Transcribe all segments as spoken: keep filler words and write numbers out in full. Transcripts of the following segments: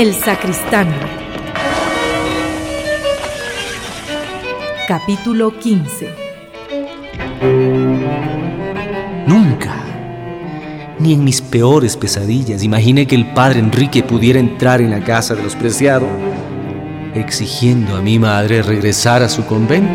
El sacristán. Capítulo quince. Nunca, ni en mis peores pesadillas, imaginé que el padre Enrique pudiera entrar en la casa de los Preciado, exigiendo a mi madre regresar a su convento.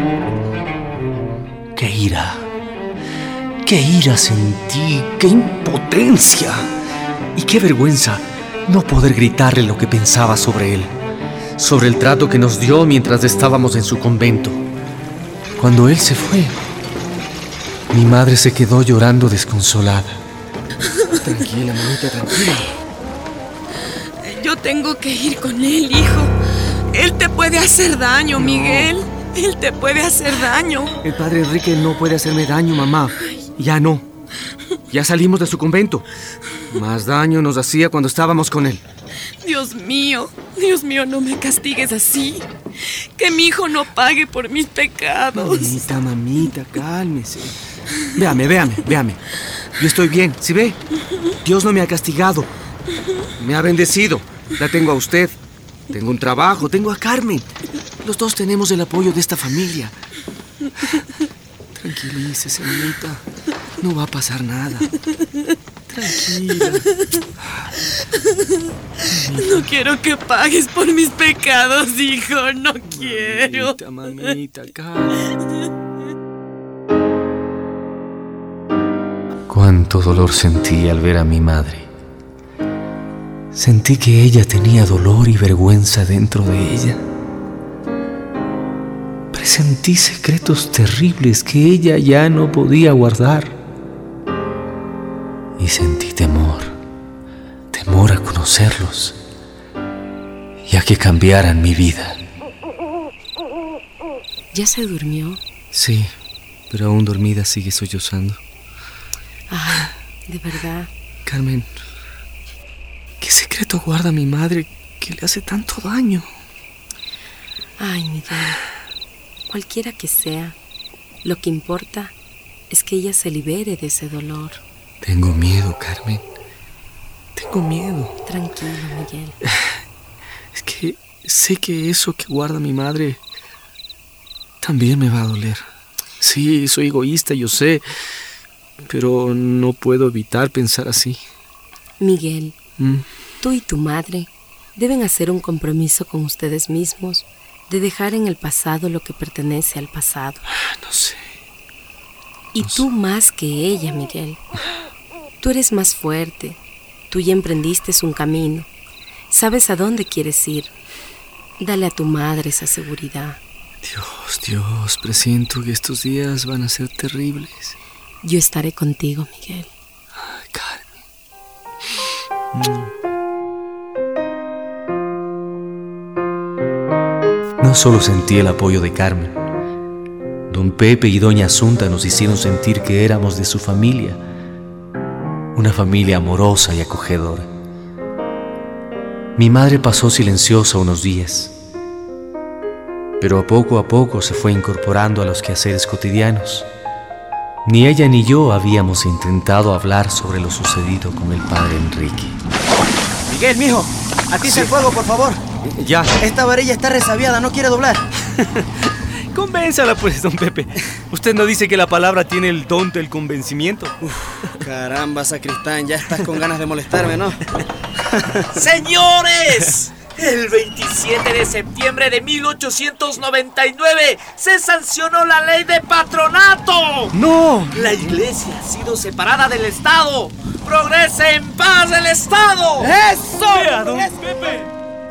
¡Qué ira! ¡Qué ira sentí! ¡Qué impotencia! Y qué vergüenza no poder gritarle lo que pensaba sobre él, sobre el trato que nos dio mientras estábamos en su convento. Cuando él se fue, mi madre se quedó llorando desconsolada. Tranquila, mamita, tranquila. Yo tengo que ir con él, hijo. Él te puede hacer daño, no. Miguel. Él te puede hacer daño. El padre Enrique no puede hacerme daño, mamá. Ya no. Ya salimos de su convento. Más daño nos hacía cuando estábamos con él. Dios mío, Dios mío, no me castigues así. Que mi hijo no pague por mis pecados. Mamita, mamita, cálmese. Véame, véame, véame. Yo estoy bien, ¿sí ve? Dios no me ha castigado. Me ha bendecido. La tengo a usted. Tengo un trabajo, tengo a Carmen. Los dos tenemos el apoyo de esta familia. Tranquilícese, mamita. No va a pasar nada. Tranquila. No quiero que pagues por mis pecados, hijo. No quiero. Mamita, mamita, calma. Cuánto dolor sentí al ver a mi madre. Sentí que ella tenía dolor y vergüenza dentro de ella. Presentí secretos terribles que ella ya no podía guardar. Y sentí temor, temor a conocerlos y a que cambiaran mi vida. ¿Ya se durmió? Sí, pero aún dormida sigue sollozando. Ay, de verdad. Carmen, ¿qué secreto guarda mi madre que le hace tanto daño? Ay, Miguel, cualquiera que sea, lo que importa es que ella se libere de ese dolor. Tengo miedo, Carmen. Tengo miedo. Tranquilo, Miguel. Es que sé que eso que guarda mi madre también me va a doler. Sí, soy egoísta, yo sé, pero no puedo evitar pensar así. Miguel, ¿Mm? Tú y tu madre deben hacer un compromiso con ustedes mismos de dejar en el pasado lo que pertenece al pasado. No sé. Y no tú sé. más que ella, Miguel. Tú eres más fuerte. Tú ya emprendiste un camino. Sabes a dónde quieres ir. Dale a tu madre esa seguridad. Dios, Dios, presiento que estos días van a ser terribles. Yo estaré contigo, Miguel. Ay, Carmen. Mm. No solo sentí el apoyo de Carmen. Don Pepe y doña Asunta nos hicieron sentir que éramos de su familia. Una familia amorosa y acogedora. Mi madre pasó silenciosa unos días, pero poco a poco se fue incorporando a los quehaceres cotidianos. Ni ella ni yo habíamos intentado hablar sobre lo sucedido con el padre Enrique. Miguel, mijo, atiza sí. el fuego, por favor. Ya. Esta varilla está resabiada, no quiere doblar. Convénzala, pues, don Pepe. Usted no dice que la palabra tiene el don del convencimiento. Uf, caramba, sacristán, ya estás con ganas de molestarme, ¿no? ¡Señores! El veintisiete de septiembre de mil ochocientos noventa y nueve se sancionó la ley de patronato. ¡No! La iglesia ha sido separada del Estado. ¡Progrese en paz el Estado! ¡Eso! ¡Vea, don Pepe!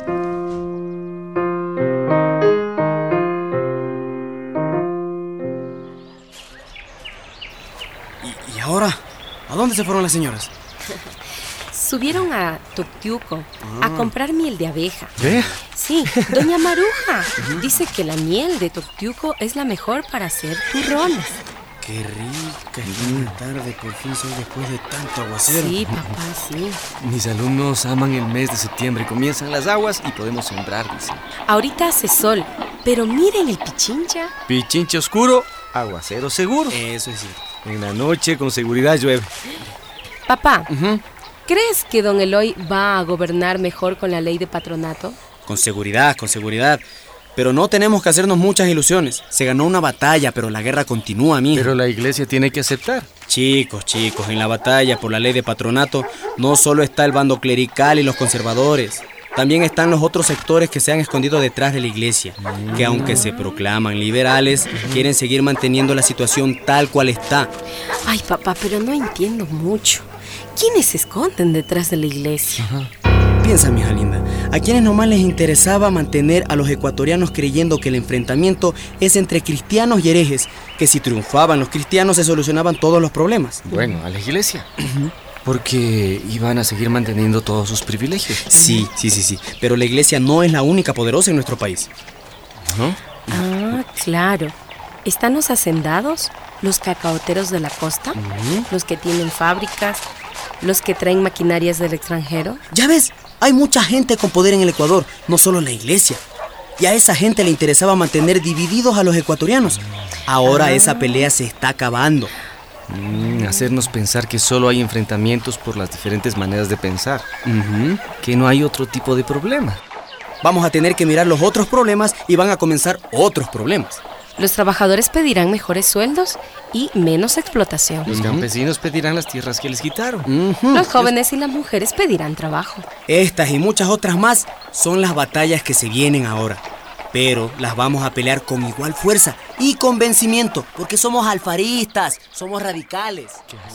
¿Y ahora? ¿A dónde se fueron las señoras? Subieron a Toctiuco ah. a comprar miel de abeja. ¿Eh? Sí, doña Maruja dice que la miel de Toctiuco es la mejor para hacer turrones. Qué rica y buena tarde, por fin soy después de tanto aguacero. Sí, papá, sí. Mis alumnos aman el mes de septiembre. Comienzan las aguas y podemos sembrar, dicen. Ahorita hace sol, pero miren el pichincha. Pichincha oscuro, aguacero seguro. Eso es cierto. En la noche con seguridad llueve. Papá, Uh-huh. ¿Crees que don Eloy va a gobernar mejor con la ley de patronato? Con seguridad, con seguridad. Pero no tenemos que hacernos muchas ilusiones. Se ganó una batalla, pero la guerra continúa, mijo. Pero la iglesia tiene que aceptar. Chicos, chicos, en la batalla por la ley de patronato no solo está el bando clerical y los conservadores. También están los otros sectores que se han escondido detrás de la iglesia, que aunque se proclaman liberales, quieren seguir manteniendo la situación tal cual está. Ay, papá, pero no entiendo mucho. ¿Quiénes se esconden detrás de la iglesia? Ajá. Piensa, mija linda, a quienes nomás les interesaba mantener a los ecuatorianos creyendo que el enfrentamiento es entre cristianos y herejes, que si triunfaban los cristianos se solucionaban todos los problemas. Bueno, a la iglesia. Porque iban a seguir manteniendo todos sus privilegios. Sí, sí, sí, sí. Pero la iglesia no es la única poderosa en nuestro país. ¿No? Ah, claro. Están los hacendados, los cacaoteros de la costa, uh-huh. los que tienen fábricas, los que traen maquinarias del extranjero. Ya ves, hay mucha gente con poder en el Ecuador, no solo la iglesia. Y a esa gente le interesaba mantener divididos a los ecuatorianos. Ahora ah. esa pelea se está acabando. Mm, hacernos pensar que solo hay enfrentamientos por las diferentes maneras de pensar. Uh-huh. Que no hay otro tipo de problema. Vamos a tener que mirar los otros problemas y van a comenzar otros problemas. Los trabajadores pedirán mejores sueldos y menos explotación. Los campesinos pedirán las tierras que les quitaron. Uh-huh. Los jóvenes y las mujeres pedirán trabajo. Estas y muchas otras más son las batallas que se vienen ahora. Pero las vamos a pelear con igual fuerza y convencimiento, porque somos alfaristas, somos radicales.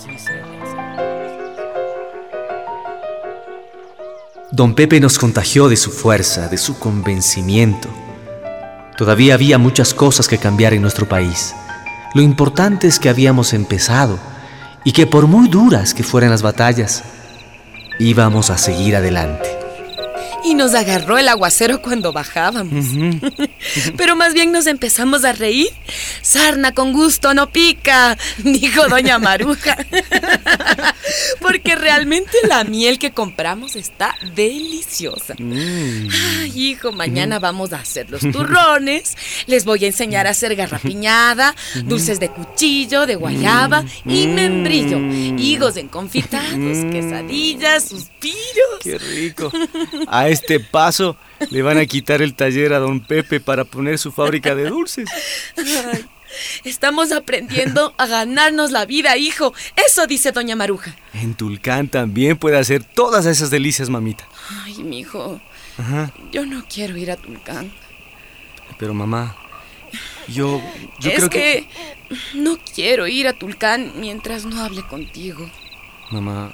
Don Pepe nos contagió de su fuerza, de su convencimiento. Todavía había muchas cosas que cambiar en nuestro país. Lo importante es que habíamos empezado y que por muy duras que fueran las batallas, íbamos a seguir adelante. Y nos agarró el aguacero cuando bajábamos. Uh-huh. Pero más bien nos empezamos a reír. Sarna con gusto no pica, dijo doña Maruja. Porque realmente la miel que compramos está deliciosa. Mm. Ay, hijo, mañana uh-huh. vamos a hacer los turrones. Les voy a enseñar a hacer garrapiñada, uh-huh. dulces de cuchillo, de guayaba uh-huh. y membrillo. Higos enconfitados, uh-huh. quesadillas, suspiros. ¡Qué rico! A este paso le van a quitar el taller a don Pepe para poner su fábrica de dulces. Ay, estamos aprendiendo a ganarnos la vida, hijo. Eso dice doña Maruja. En Tulcán también puede hacer todas esas delicias, mamita. Ay, mijo, Ajá. yo no quiero ir a Tulcán. Pero mamá, yo, yo es creo que... que no quiero ir a Tulcán mientras no hable contigo. Mamá...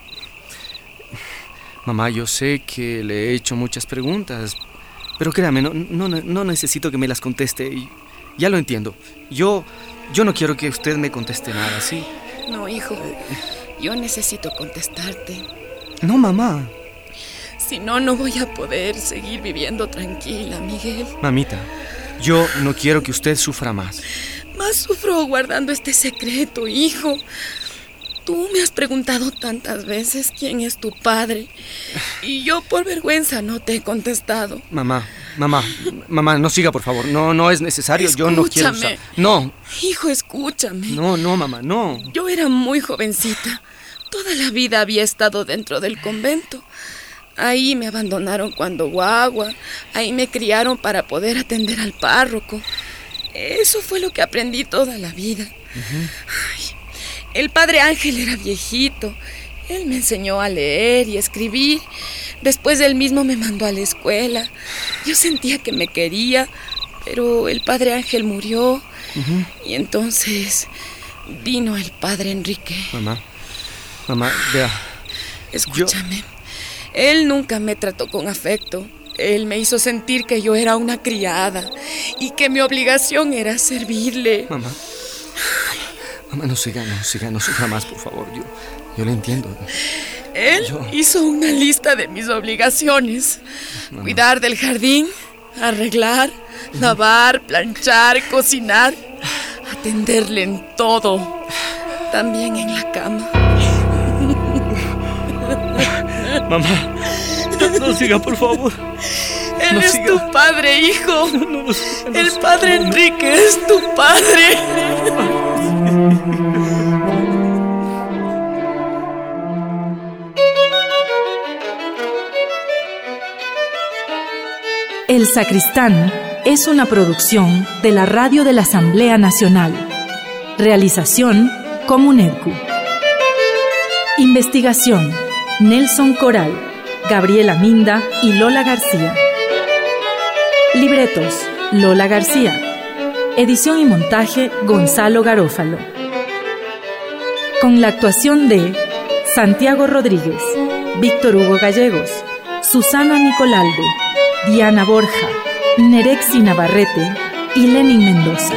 Mamá, yo sé que le he hecho muchas preguntas, pero créame, no, no, no necesito que me las conteste. Y ya lo entiendo. Yo, yo no quiero que usted me conteste nada, ¿sí? No, hijo, yo necesito contestarte. No, mamá. Si no, no voy a poder seguir viviendo tranquila, Miguel. Mamita, yo no quiero que usted sufra más. Más sufro guardando este secreto, hijo. Tú me has preguntado tantas veces quién es tu padre y yo por vergüenza no te he contestado. Mamá, mamá, mamá, no siga, por favor. No, no es necesario. Escúchame. Yo no quiero usar... No. Hijo, escúchame. No, no, mamá, no. Yo era muy jovencita. Toda la vida había estado dentro del convento. Ahí me abandonaron cuando guagua. Ahí me criaron para poder atender al párroco. Eso fue lo que aprendí toda la vida. Uh-huh. Ay, el padre Ángel era viejito. Él me enseñó a leer y escribir. Después él mismo me mandó a la escuela. Yo sentía que me quería, pero el padre Ángel murió. Uh-huh. Y entonces vino el padre Enrique. Mamá, mamá, vea. Escúchame. Yo... Él nunca me trató con afecto. Él me hizo sentir que yo era una criada y que mi obligación era servirle. Mamá. Mamá, no siga, no siga, no sufra más, por favor. Yo, yo lo entiendo. Él yo... hizo una lista de mis obligaciones. Mamá. Cuidar del jardín, arreglar, lavar, planchar, cocinar, atenderle en todo, también en la cama. Mamá, no, no siga, por favor. Él no es siga. tu padre, hijo. No, no, no, no, El no, padre no, Enrique es tu padre. El Sacristán es una producción de la Radio de la Asamblea Nacional. Realización Comunedcu. Investigación Nelson Coral, Gabriela Minda y Lola García. Libretos Lola García. Edición y montaje Gonzalo Garófalo. Con la actuación de Santiago Rodríguez, Víctor Hugo Gallegos, Susana Nicolalde, Diana Borja, Nerexi Navarrete y Lenin Mendoza.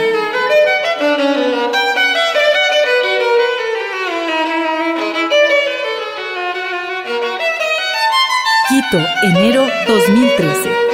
Quito, enero dos mil trece.